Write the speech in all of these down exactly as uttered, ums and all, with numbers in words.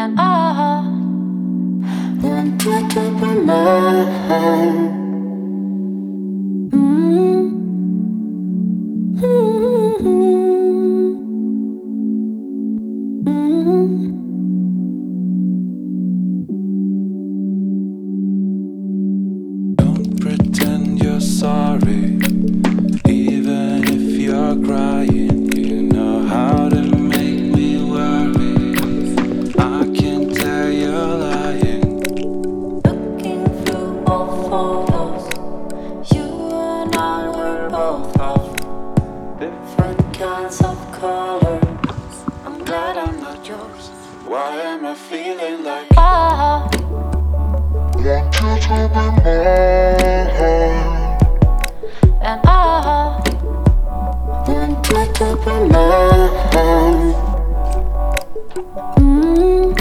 And I want you to be mine. Mm-hmm. Mm-hmm. Don't pretend you're sorry, even if you're crying. You know how to make me worry. I can tell you're lying. Looking through old photos, you and I were both of different kinds of colors. I'm glad I'm not yours. Why am I feeling like I Want you to be mine. and I Want you to be mine. mm-hmm.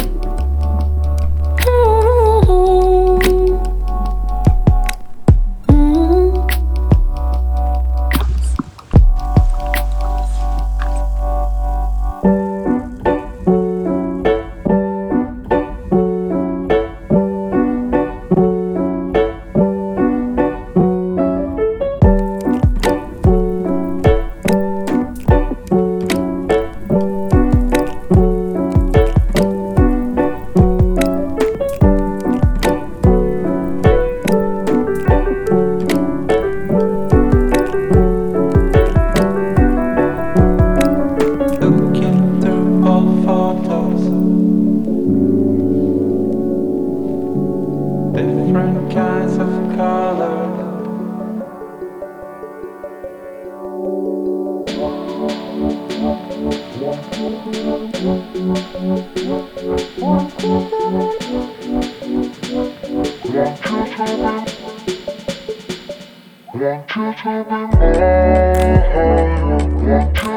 Mm-hmm. looking through old photos, different kinds of color. Want you to be mine. Want you